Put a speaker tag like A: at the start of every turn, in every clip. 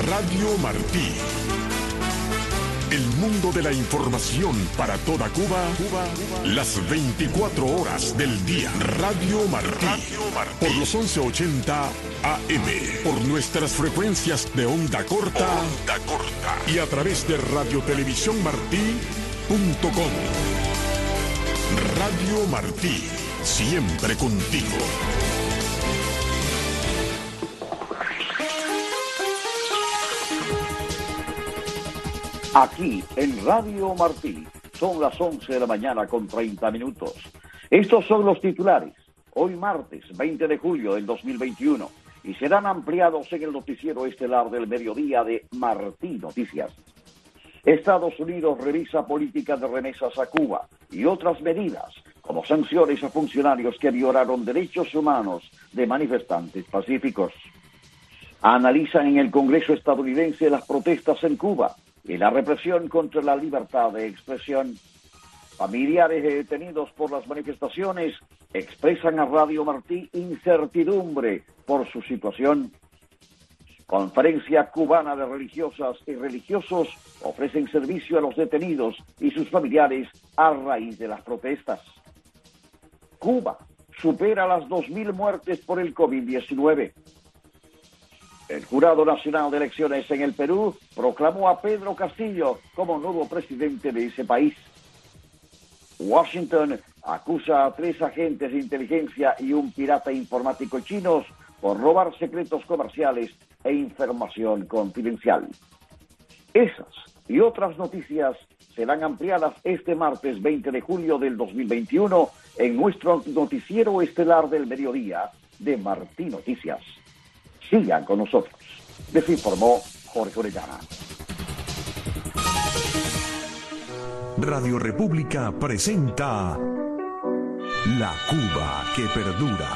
A: Radio Martí. El mundo de la información para toda Cuba, las 24 horas del día. Radio Martí. Por los 1180 AM. Por nuestras frecuencias de onda corta. Y a través de radiotelevisiónmartí.com. Radio Martí. Siempre contigo.
B: Aquí en Radio Martí son las 11 de la mañana con 30 minutos. Estos son los titulares. Hoy martes 20 de julio del 2021 y serán ampliados en el noticiero estelar del mediodía de Martí Noticias. Estados Unidos revisa política de remesas a Cuba y otras medidas como sanciones a funcionarios que violaron derechos humanos de manifestantes pacíficos. Analizan en el Congreso estadounidense las protestas en Cuba y la represión contra la libertad de expresión. Familiares de detenidos por las manifestaciones expresan a Radio Martí incertidumbre por su situación. Conferencia cubana de religiosas y religiosos ofrecen servicio a los detenidos y sus familiares a raíz de las protestas. Cuba supera las 2.000 muertes por el COVID-19. El Jurado Nacional de Elecciones en el Perú proclamó a Pedro Castillo como nuevo presidente de ese país. Washington acusa a 3 agentes de inteligencia y un pirata informático chinos por robar secretos comerciales e información confidencial. Esas y otras noticias serán ampliadas este martes 20 de julio del 2021 en nuestro noticiero estelar del mediodía de Martí Noticias. Sigan con nosotros. Les informó Jorge Orellana.
C: Radio República presenta La Cuba que perdura.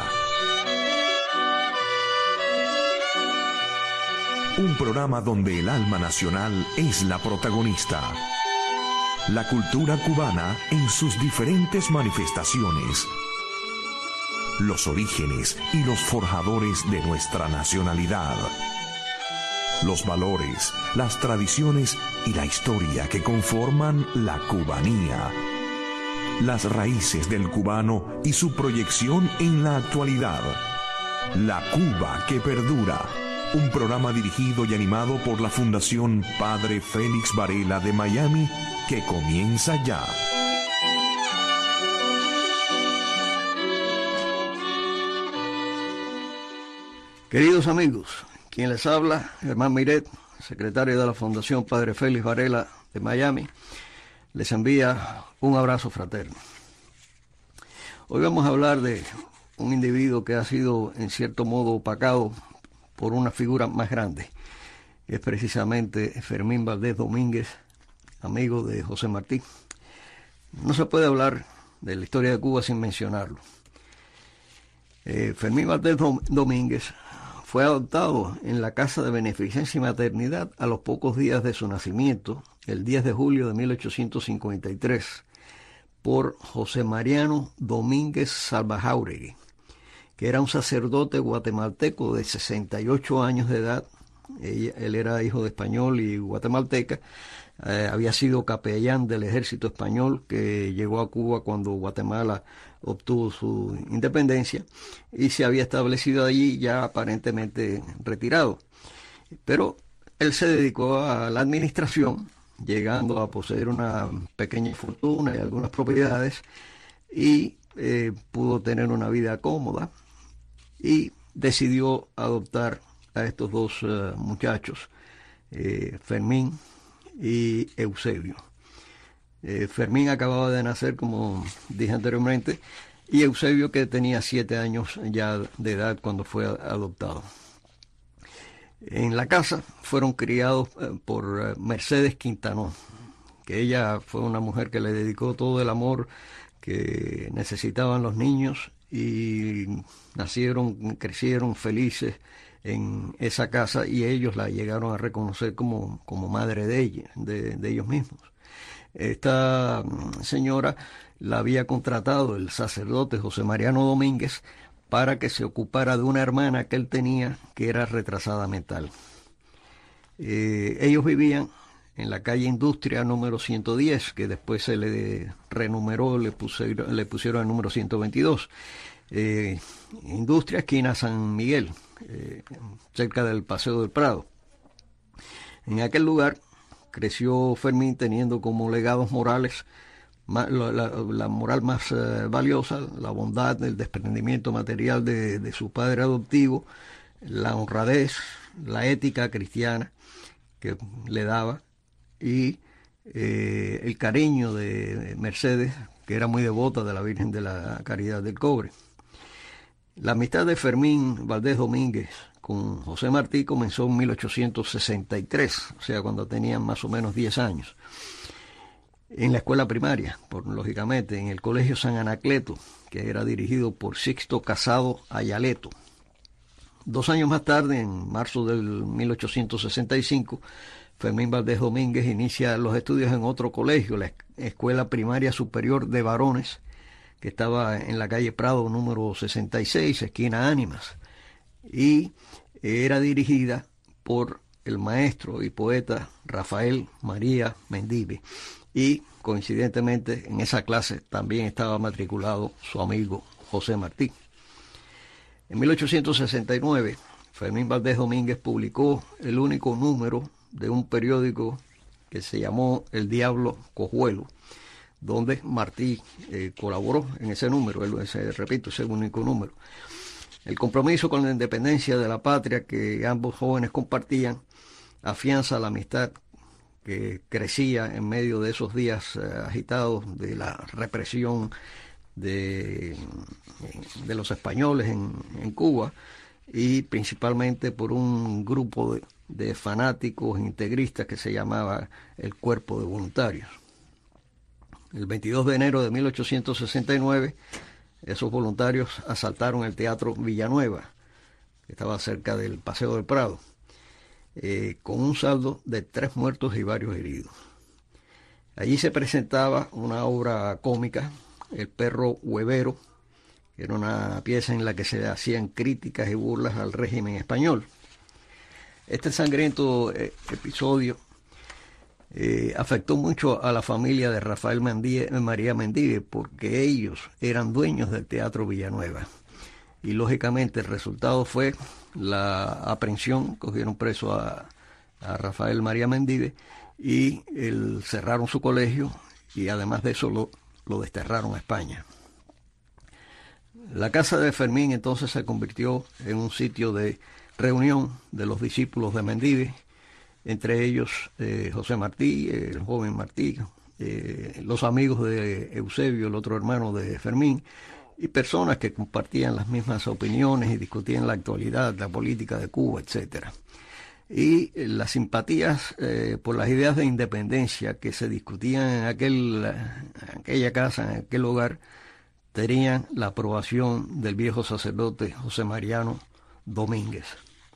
C: Un programa donde el alma nacional es la protagonista. La cultura cubana en sus diferentes manifestaciones. Los orígenes y los forjadores de nuestra nacionalidad. Los valores, las tradiciones y la historia que conforman la cubanía. Las raíces del cubano y su proyección en la actualidad. La Cuba que perdura. Un programa dirigido y animado por la Fundación Padre Félix Varela de Miami que comienza ya.
D: Queridos amigos, quien les habla, Germán Miret, secretario de la Fundación Padre Félix Varela de Miami, les envía un abrazo fraterno. Hoy vamos a hablar de un individuo que ha sido en cierto modo opacado por una figura más grande. Es precisamente Fermín Valdés Domínguez, amigo de José Martí. No se puede hablar de la historia de Cuba sin mencionarlo. Fermín Valdés Domínguez fue adoptado en la Casa de Beneficencia y Maternidad a los pocos días de su nacimiento, el 10 de julio de 1853, por José Mariano Domínguez Salvajauregui, que era un sacerdote guatemalteco de 68 años de edad. Él era hijo de español y guatemalteca. Había sido capellán del ejército español que llegó a Cuba cuando Guatemala obtuvo su independencia y se había establecido allí ya aparentemente retirado. Pero él se dedicó a la administración, llegando a poseer una pequeña fortuna y algunas propiedades, y pudo tener una vida cómoda y decidió adoptar a estos dos muchachos, Fermín y Eusebio. Fermín acababa de nacer, como dije anteriormente, y Eusebio, que tenía 7 años ya de edad cuando fue adoptado. En la casa fueron criados por Mercedes Quintanó, que ella fue una mujer que le dedicó todo el amor que necesitaban los niños y crecieron felices en esa casa, y ellos la llegaron a reconocer como madre de ellos mismos. Esta señora la había contratado el sacerdote José Mariano Domínguez para que se ocupara de una hermana que él tenía que era retrasada mental. Ellos vivían en la calle Industria número 110, que después se le renumeró, le pusieron el número 122. Industria, esquina San Miguel, cerca del Paseo del Prado. En aquel lugar creció Fermín teniendo como legados morales la moral más valiosa, la bondad, el desprendimiento material de su padre adoptivo, la honradez, la ética cristiana que le daba, y el cariño de Mercedes, que era muy devota de la Virgen de la Caridad del Cobre. La amistad de Fermín Valdés Domínguez con José Martí comenzó en 1863, o sea, cuando tenían más o menos 10 años, en la escuela primaria, lógicamente, en el Colegio San Anacleto, que era dirigido por Sixto Casado Ayaleto. 2 años más tarde, en marzo del 1865, Fermín Valdés Domínguez inicia los estudios en otro colegio, la Escuela Primaria Superior de Varones, que estaba en la calle Prado número 66, esquina Ánimas, y era dirigida por el maestro y poeta Rafael María Mendive, y coincidentemente en esa clase también estaba matriculado su amigo José Martí. En 1869, Fermín Valdés Domínguez publicó el único número de un periódico que se llamó El Diablo Cojuelo, donde Martí colaboró en ese número, repito, ese único número. El compromiso con la independencia de la patria que ambos jóvenes compartían afianza la amistad que crecía en medio de esos días agitados de la represión de los españoles en Cuba, y principalmente por un grupo de fanáticos integristas que se llamaba el Cuerpo de Voluntarios. El 22 de enero de 1869, esos voluntarios asaltaron el Teatro Villanueva, que estaba cerca del Paseo del Prado, con un saldo de 3 muertos y varios heridos. Allí se presentaba una obra cómica, El Perro Huevero, que era una pieza en la que se hacían críticas y burlas al régimen español. Este sangriento episodio afectó mucho a la familia de Rafael María Mendive, porque ellos eran dueños del Teatro Villanueva. Y lógicamente el resultado fue la aprehensión, cogieron preso a Rafael María Mendive y cerraron su colegio, y además de eso lo desterraron a España. La casa de Fermín entonces se convirtió en un sitio de reunión de los discípulos de Mendive, entre ellos José Martí, el joven Martí, los amigos de Eusebio, el otro hermano de Fermín, y personas que compartían las mismas opiniones y discutían la actualidad, la política de Cuba, etc. Y las simpatías por las ideas de independencia que se discutían en aquella casa, en aquel hogar, tenían la aprobación del viejo sacerdote José Mariano Domínguez.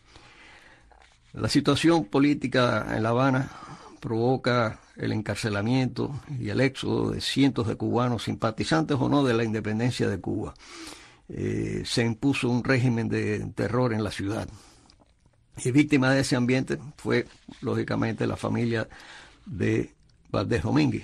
D: La situación política en La Habana provoca el encarcelamiento y el éxodo de cientos de cubanos, simpatizantes o no de la independencia de Cuba. Se impuso un régimen de terror en la ciudad. Y víctima de ese ambiente fue, lógicamente, la familia de Valdés Domínguez.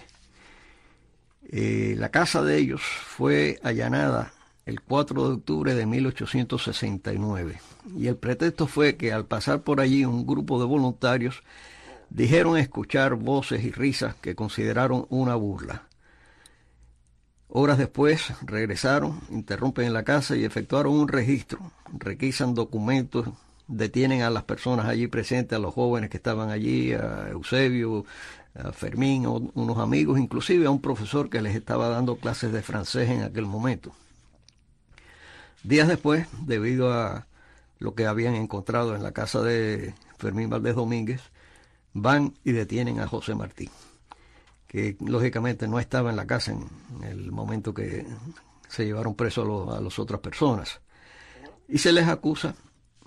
D: La casa de ellos fue allanada el 4 de octubre de 1869, y el pretexto fue que al pasar por allí un grupo de voluntarios dijeron escuchar voces y risas que consideraron una burla. Horas después regresaron, interrumpen la casa y efectuaron un registro, requisan documentos, detienen a las personas allí presentes, a los jóvenes que estaban allí, a Eusebio, a Fermín, unos amigos, inclusive a un profesor que les estaba dando clases de francés en aquel momento. Días después, debido a lo que habían encontrado en la casa de Fermín Valdés Domínguez, van y detienen a José Martí, que lógicamente no estaba en la casa en el momento que se llevaron preso a las otras personas. Y se le acusa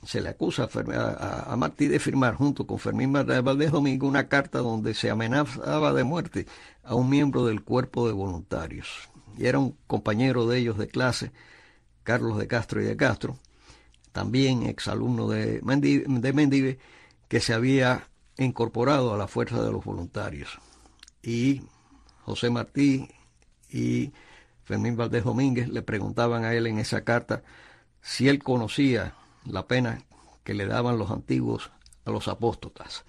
D: a Martí de firmar junto con Fermín Valdés Domínguez una carta donde se amenazaba de muerte a un miembro del Cuerpo de Voluntarios. Y era un compañero de ellos de clase, Carlos de Castro y de Castro, también exalumno de Mendive, que se había incorporado a la fuerza de los voluntarios. Y José Martí y Fermín Valdés Domínguez le preguntaban a él en esa carta si él conocía la pena que le daban los antiguos a los apóstatas.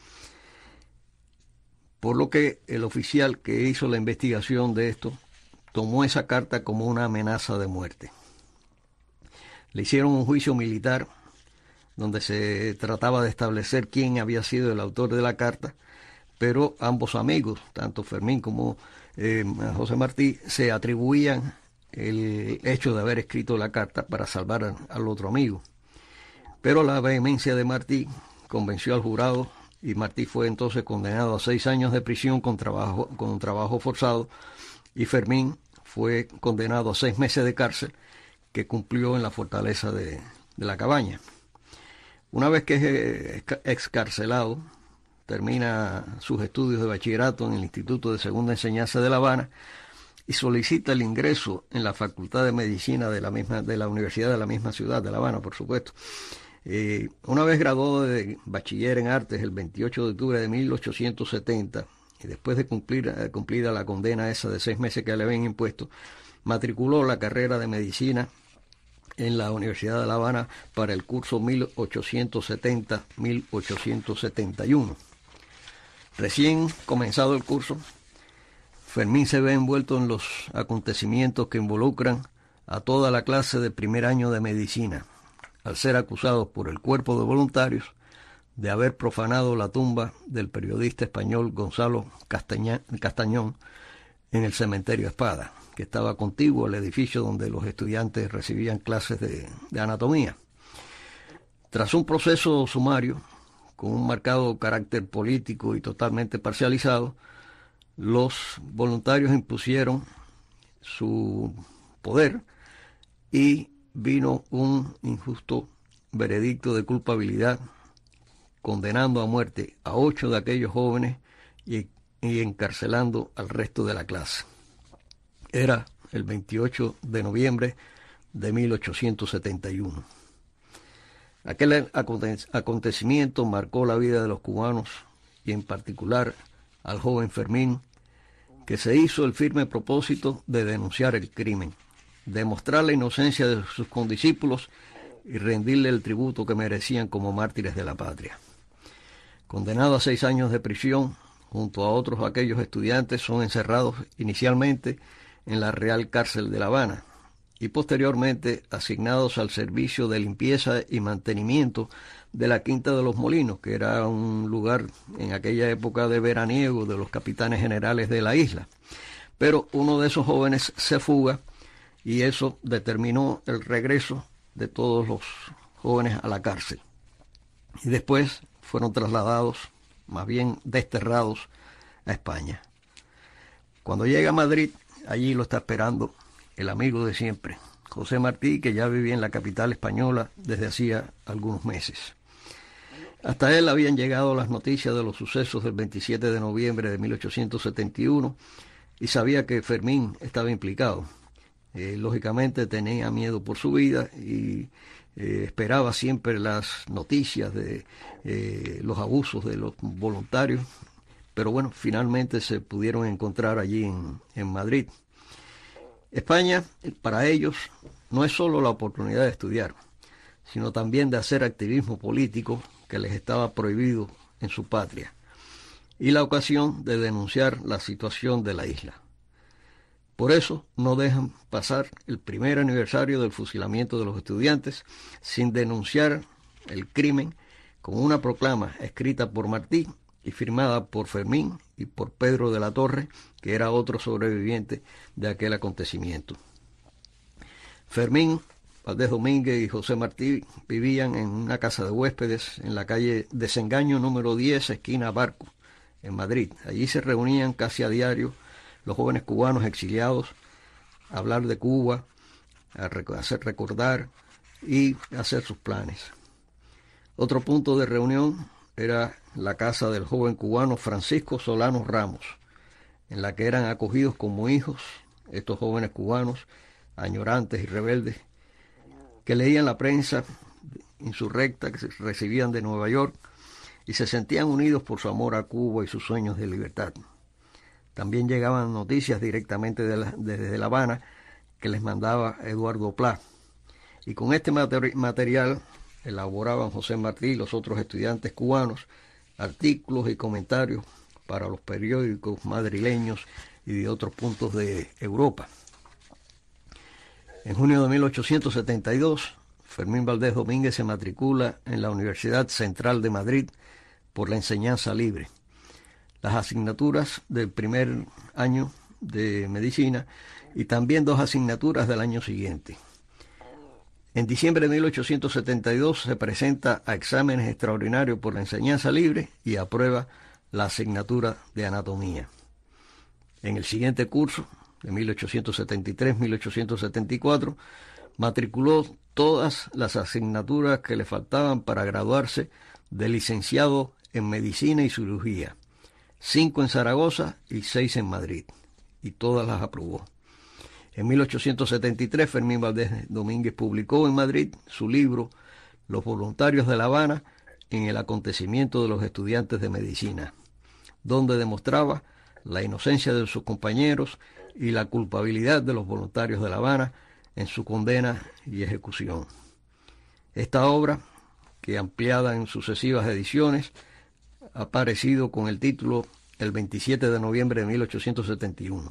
D: Por lo que el oficial que hizo la investigación de esto tomó esa carta como una amenaza de muerte. Le hicieron un juicio militar donde se trataba de establecer quién había sido el autor de la carta, pero ambos amigos, tanto Fermín como José Martí, se atribuían el hecho de haber escrito la carta para salvar al otro amigo. Pero la vehemencia de Martí convenció al jurado y Martí fue entonces condenado a 6 años de prisión con trabajo forzado, y Fermín fue condenado a 6 meses de cárcel que cumplió en la fortaleza de la Cabaña. Una vez que es excarcelado, termina sus estudios de bachillerato en el Instituto de Segunda Enseñanza de La Habana y solicita el ingreso en la Facultad de Medicina de la Universidad de la misma ciudad, de La Habana, por supuesto. Una vez graduado de bachiller en artes el 28 de octubre de 1870, y después de cumplida la condena esa de 6 meses que le habían impuesto, matriculó la carrera de medicina en la Universidad de La Habana para el curso 1870-1871. Recién comenzado el curso, Fermín se ve envuelto en los acontecimientos que involucran a toda la clase de primer año de medicina, al ser acusados por el cuerpo de voluntarios de haber profanado la tumba del periodista español Gonzalo Castañón en el cementerio Espada, que estaba contiguo al edificio donde los estudiantes recibían clases de anatomía. Tras un proceso sumario, con un marcado carácter político y totalmente parcializado, los voluntarios impusieron su poder y vino un injusto veredicto de culpabilidad, condenando a muerte a 8 de aquellos jóvenes y encarcelando al resto de la clase. Era el 28 de noviembre de 1871. Aquel acontecimiento marcó la vida de los cubanos y en particular al joven Fermín, que se hizo el firme propósito de denunciar el crimen, demostrar la inocencia de sus condiscípulos y rendirle el tributo que merecían como mártires de la patria. Condenado a 6 años de prisión, junto a otros aquellos estudiantes, son encerrados inicialmente en la Real Cárcel de La Habana y posteriormente asignados al servicio de limpieza y mantenimiento de la Quinta de los Molinos, que era un lugar en aquella época de veraniego de los capitanes generales de la isla. Pero uno de esos jóvenes se fuga y eso determinó el regreso de todos los jóvenes a la cárcel. Y después fueron trasladados, más bien desterrados, a España. Cuando llega a Madrid, allí lo está esperando el amigo de siempre, José Martí, que ya vivía en la capital española desde hacía algunos meses. Hasta él habían llegado las noticias de los sucesos del 27 de noviembre de 1871 y sabía que Fermín estaba implicado. Lógicamente tenía miedo por su vida y esperaba siempre las noticias de los abusos de los voluntarios, pero bueno, finalmente se pudieron encontrar allí en Madrid. España, para ellos, no es solo la oportunidad de estudiar, sino también de hacer activismo político que les estaba prohibido en su patria, y la ocasión de denunciar la situación de la isla. Por eso no dejan pasar el primer aniversario del fusilamiento de los estudiantes sin denunciar el crimen con una proclama escrita por Martí y firmada por Fermín y por Pedro de la Torre, que era otro sobreviviente de aquel acontecimiento. Fermín Valdés Domínguez y José Martí vivían en una casa de huéspedes en la calle Desengaño número 10, esquina Barco, en Madrid. Allí se reunían casi a diario los jóvenes cubanos exiliados a hablar de Cuba, a hacer recordar y hacer sus planes. Otro punto de reunión era la casa del joven cubano Francisco Solano Ramos, en la que eran acogidos como hijos estos jóvenes cubanos, añorantes y rebeldes, que leían la prensa insurrecta que recibían de Nueva York y se sentían unidos por su amor a Cuba y sus sueños de libertad. También llegaban noticias directamente desde La Habana que les mandaba Eduardo Pla. Y con este material elaboraban José Martí y los otros estudiantes cubanos artículos y comentarios para los periódicos madrileños y de otros puntos de Europa. En junio de 1872, Fermín Valdés Domínguez se matricula en la Universidad Central de Madrid por la enseñanza libre. Las asignaturas del primer año de medicina y también 2 asignaturas del año siguiente. En diciembre de 1872 se presenta a exámenes extraordinarios por la enseñanza libre y aprueba la asignatura de anatomía. En el siguiente curso, de 1873-1874, matriculó todas las asignaturas que le faltaban para graduarse de licenciado en Medicina y Cirugía, 5 en Zaragoza y 6 en Madrid, y todas las aprobó. En 1873, Fermín Valdés Domínguez publicó en Madrid su libro Los voluntarios de La Habana en el acontecimiento de los estudiantes de medicina, donde demostraba la inocencia de sus compañeros y la culpabilidad de los voluntarios de La Habana en su condena y ejecución. Esta obra, que ampliada en sucesivas ediciones, ha aparecido con el título el 27 de noviembre de 1871.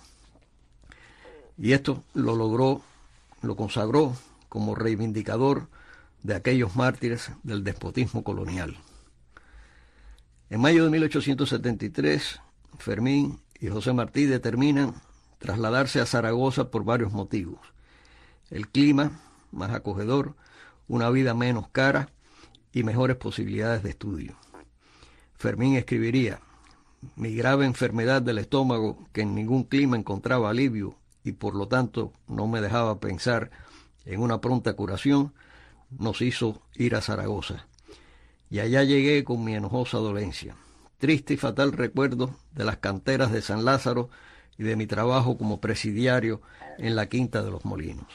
D: Y esto lo consagró como reivindicador de aquellos mártires del despotismo colonial. En mayo de 1873, Fermín y José Martí determinan trasladarse a Zaragoza por varios motivos: el clima más acogedor, una vida menos cara y mejores posibilidades de estudio. Fermín escribiría: mi grave enfermedad del estómago, que en ningún clima encontraba alivio y por lo tanto no me dejaba pensar en una pronta curación, nos hizo ir a Zaragoza. Y allá llegué con mi enojosa dolencia, triste y fatal recuerdo de las canteras de San Lázaro y de mi trabajo como presidiario en la Quinta de los Molinos.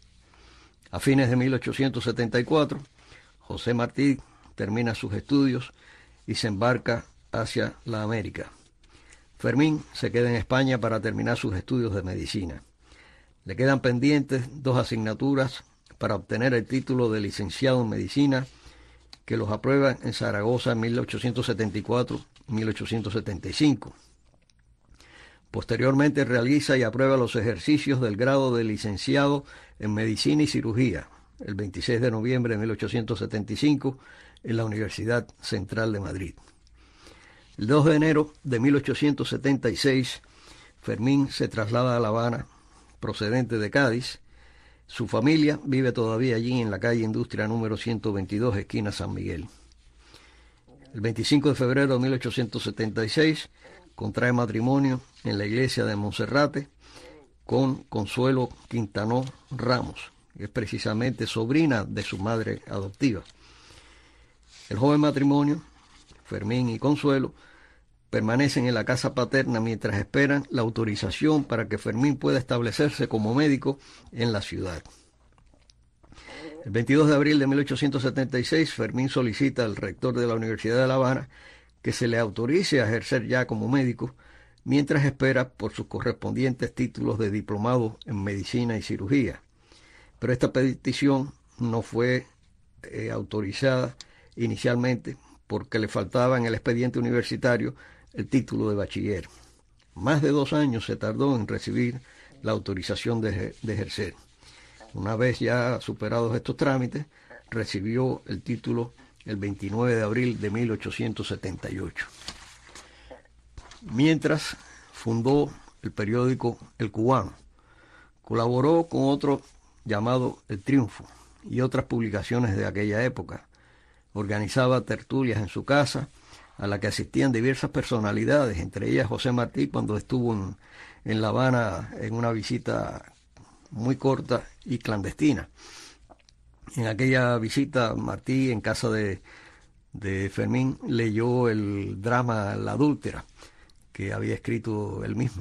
D: A fines de 1874, José Martí termina sus estudios y se embarca hacia la América. Fermín se queda en España para terminar sus estudios de medicina. Le quedan pendientes 2 asignaturas para obtener el título de licenciado en medicina, que los aprueba en Zaragoza en 1874 y 1875. Posteriormente realiza y aprueba los ejercicios del grado de licenciado en medicina y cirugía, el 26 de noviembre de 1875, en la Universidad Central de Madrid. El 2 de enero de 1876, Fermín se traslada a La Habana, procedente de Cádiz. Su familia vive todavía allí en la calle Industria número 122, esquina San Miguel. El 25 de febrero de 1876 contrae matrimonio en la iglesia de Monserrate con Consuelo Quintanó Ramos, que es precisamente sobrina de su madre adoptiva. El joven matrimonio, Fermín y Consuelo, permanecen en la casa paterna mientras esperan la autorización para que Fermín pueda establecerse como médico en la ciudad. El 22 de abril de 1876, Fermín solicita al rector de la Universidad de La Habana que se le autorice a ejercer ya como médico, mientras espera por sus correspondientes títulos de diplomado en medicina y cirugía. Pero esta petición no fue autorizada inicialmente porque le faltaba en el expediente universitario el título de bachiller. Más de 2 años se tardó en recibir la autorización de ejercer. Una vez ya superados estos trámites, recibió el título el 29 de abril de 1878. Mientras, fundó el periódico El Cubano. Colaboró con otro llamado El Triunfo y otras publicaciones de aquella época. Organizaba tertulias en su casa, a la que asistían diversas personalidades, entre ellas José Martí, cuando estuvo en La Habana en una visita muy corta y clandestina. En aquella visita, Martí, en casa de Fermín, leyó el drama La Adúltera, que había escrito él mismo.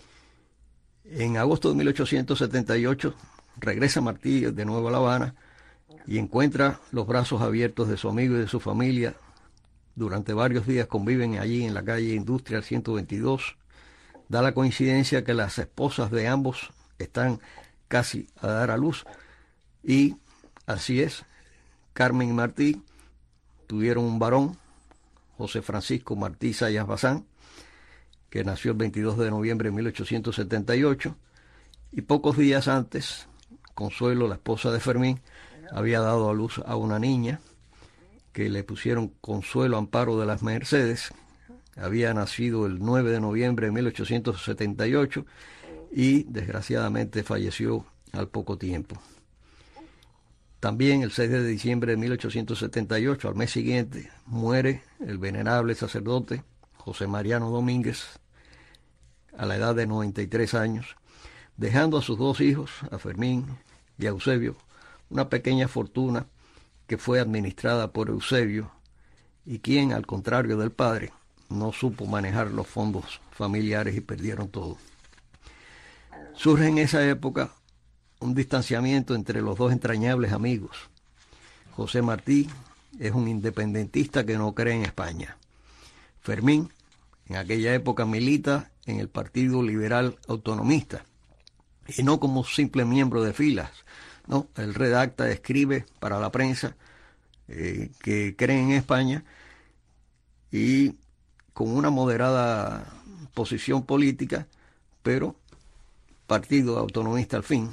D: En agosto de 1878, regresa Martí de nuevo a La Habana y encuentra los brazos abiertos de su amigo y de su familia, durante varios días conviven allí en la calle Industrial 122. Da la coincidencia que las esposas de ambos están casi a dar a luz, y así es, Carmen y Martí tuvieron un varón, José Francisco Martí Zayas Bazán, que nació el 22 de noviembre de 1878, y pocos días antes, Consuelo, la esposa de Fermín, había dado a luz a una niña que le pusieron Consuelo Amparo de las Mercedes. Había nacido el 9 de noviembre de 1878 y desgraciadamente falleció al poco tiempo. También el 6 de diciembre de 1878, al mes siguiente, muere el venerable sacerdote José Mariano Domínguez a la edad de 93 años, dejando a sus dos hijos, a Fermín y a Eusebio, una pequeña fortuna que fue administrada por Eusebio, y quien, al contrario del padre, no supo manejar los fondos familiares y perdieron todo. Surge en esa época un distanciamiento entre los dos entrañables amigos. José Martí es un independentista que no cree en España. Fermín, en aquella época, milita en el Partido Liberal Autonomista, y no como simple miembro de filas. No, él redacta, escribe para la prensa que cree en España, y con una moderada posición política, pero partido autonomista al fin.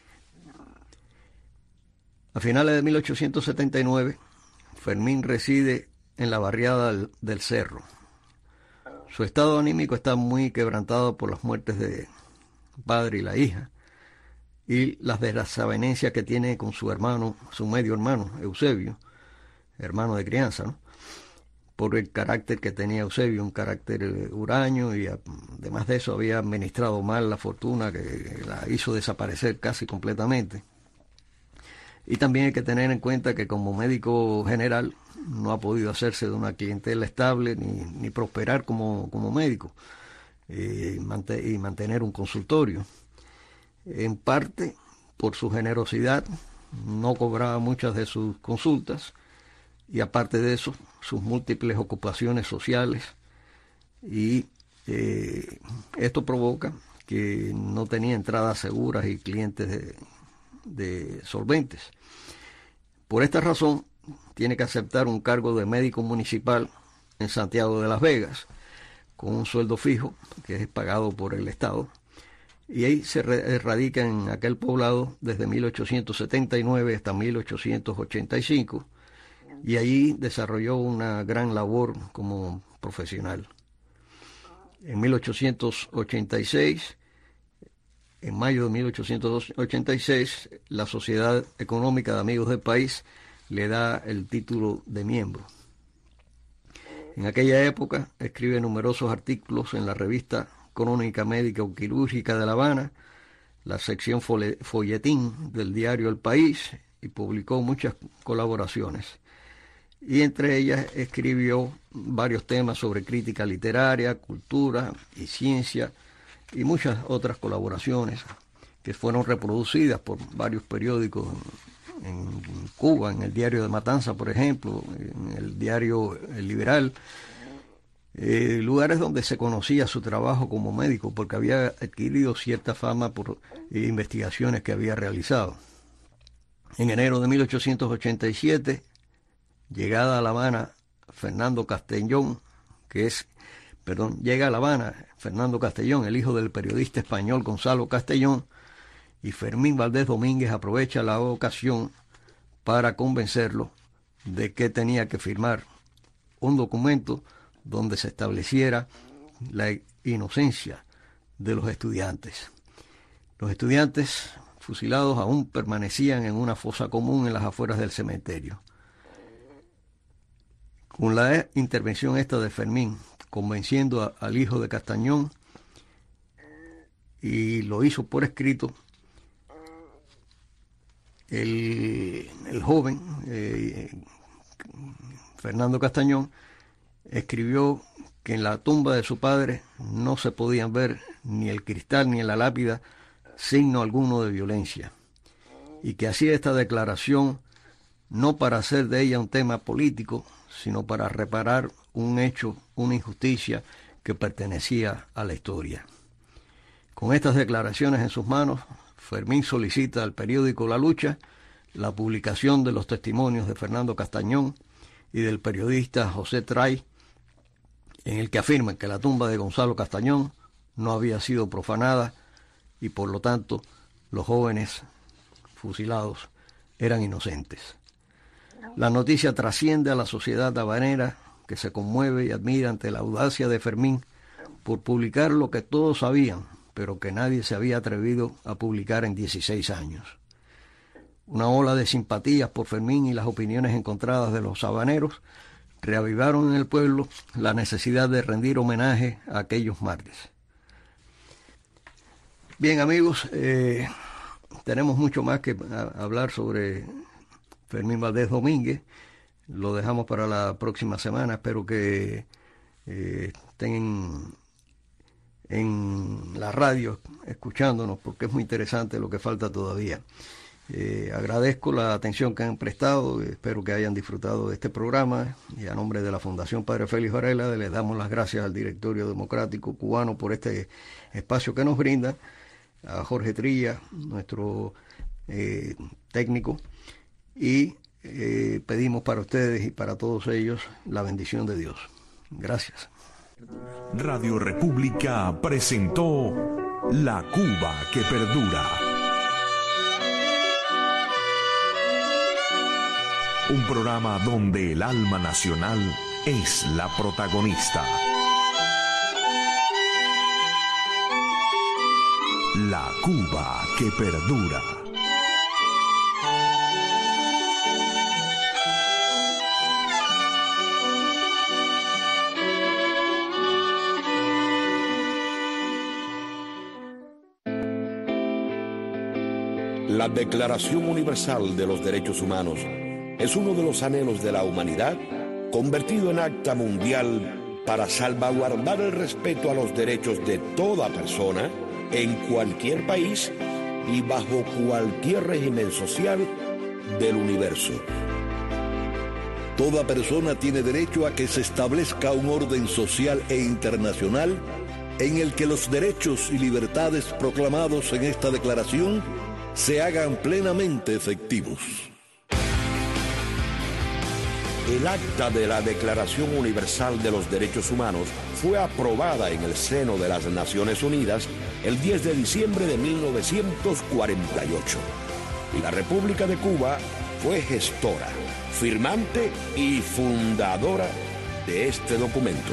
D: A finales de 1879, Fermín reside en la barriada del Cerro. Su estado anímico está muy quebrantado por las muertes de padre y la hija, y las desavenencias que tiene con su hermano, su medio hermano, Eusebio, hermano de crianza, ¿no? Por el carácter que tenía Eusebio, un carácter huraño, y además de eso había administrado mal la fortuna que la hizo desaparecer casi completamente. Y también hay que tener en cuenta que como médico general no ha podido hacerse de una clientela estable ni prosperar como médico y mantener un consultorio. En parte por su generosidad no cobraba muchas de sus consultas, y aparte de eso sus múltiples ocupaciones sociales, y esto provoca que no tenía entradas seguras y clientes de solventes. Por esta razón tiene que aceptar un cargo de médico municipal en Santiago de las Vegas, con un sueldo fijo que es pagado por el Estado, y ahí se radica en aquel poblado desde 1879 hasta 1885, y allí desarrolló una gran labor como profesional. En 1886, en mayo de 1886, la Sociedad Económica de Amigos del País le da el título de miembro. En aquella época escribe numerosos artículos en la revista Crónica Médica o Quirúrgica de La Habana, la sección folletín del diario El País, y publicó muchas colaboraciones. Y entre ellas escribió varios temas sobre crítica literaria, cultura y ciencia, y muchas otras colaboraciones que fueron reproducidas por varios periódicos en Cuba, en el diario de Matanza, por ejemplo, en el diario El Liberal, lugares donde se conocía su trabajo como médico, porque había adquirido cierta fama por investigaciones que había realizado. En enero de 1887, llegada a La Habana, llega a La Habana Fernando Castellón, el hijo del periodista español Gonzalo Castellón, y Fermín Valdés Domínguez aprovecha la ocasión para convencerlo de que tenía que firmar un documento donde se estableciera la inocencia de los estudiantes. Los estudiantes fusilados aún permanecían en una fosa común en las afueras del cementerio. Con la intervención esta de Fermín, convenciendo al hijo de Castañón, y lo hizo por escrito, el joven Fernando Castañón escribió que en la tumba de su padre no se podían ver ni el cristal ni en la lápida signo alguno de violencia, y que hacía esta declaración no para hacer de ella un tema político, sino para reparar un hecho, una injusticia que pertenecía a la historia. Con estas declaraciones en sus manos, Fermín solicita al periódico La Lucha la publicación de los testimonios de Fernando Castañón y del periodista José Tray, en el que afirman que la tumba de Gonzalo Castañón no había sido profanada y por lo tanto los jóvenes fusilados eran inocentes. La noticia trasciende a la sociedad habanera, que se conmueve y admira ante la audacia de Fermín por publicar lo que todos sabían, pero que nadie se había atrevido a publicar en 16 años. Una ola de simpatías por Fermín y las opiniones encontradas de los habaneros reavivaron en el pueblo la necesidad de rendir homenaje a aquellos mártires. Bien, amigos, tenemos mucho más que hablar sobre Fermín Valdés Domínguez. Lo dejamos para la próxima semana. Espero que estén en la radio escuchándonos, porque es muy interesante lo que falta todavía. Agradezco la atención que han prestado, espero que hayan disfrutado de este programa, y a nombre de la Fundación Padre Félix Varela les damos las gracias al Directorio Democrático Cubano por este espacio que nos brinda, a Jorge Trilla, nuestro técnico, y pedimos para ustedes y para todos ellos la bendición de Dios. Gracias.
C: Radio República presentó La Cuba que Perdura. Un programa donde el alma nacional es la protagonista. La Cuba que perdura.
E: La Declaración Universal de los Derechos Humanos es uno de los anhelos de la humanidad, convertido en acta mundial para salvaguardar el respeto a los derechos de toda persona en cualquier país y bajo cualquier régimen social del universo.
F: Toda persona tiene derecho a que se establezca un orden social e internacional en el que los derechos y libertades proclamados en esta declaración se hagan plenamente efectivos.
E: El acta de la Declaración Universal de los Derechos Humanos fue aprobada en el seno de las Naciones Unidas el 10 de diciembre de 1948. Y la República de Cuba fue gestora, firmante y fundadora de este documento.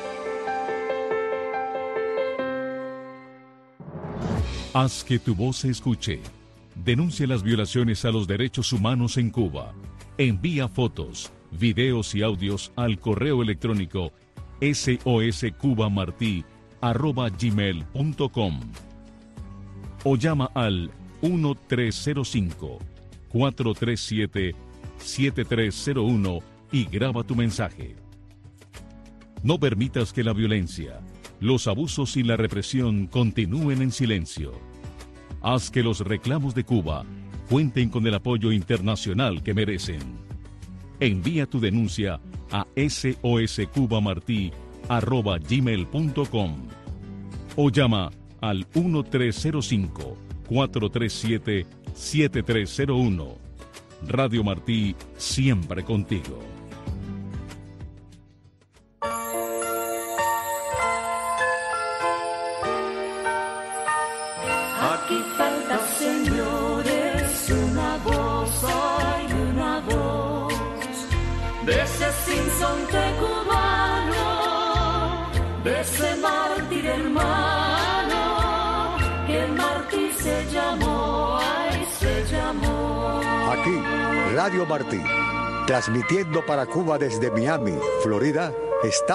G: Haz que tu voz se escuche. Denuncia las violaciones a los derechos humanos en Cuba. Envía fotos, videos y audios al correo electrónico soscubamarti@gmail.com o llama al 1305-437-7301 y graba tu mensaje. No permitas que la violencia, los abusos y la represión continúen en silencio. Haz que los reclamos de Cuba cuenten con el apoyo internacional que merecen. Envía tu denuncia a soscubamarti@gmail.com o llama al 1305-437-7301. Radio Martí, siempre contigo.
H: Aquí falta, señores, una voz, hay una voz de ese sinsonte cubano, de ese mártir hermano, que el mártir se llamó, ay, se llamó.
I: Aquí, Radio Martí, transmitiendo para Cuba desde Miami, Florida, está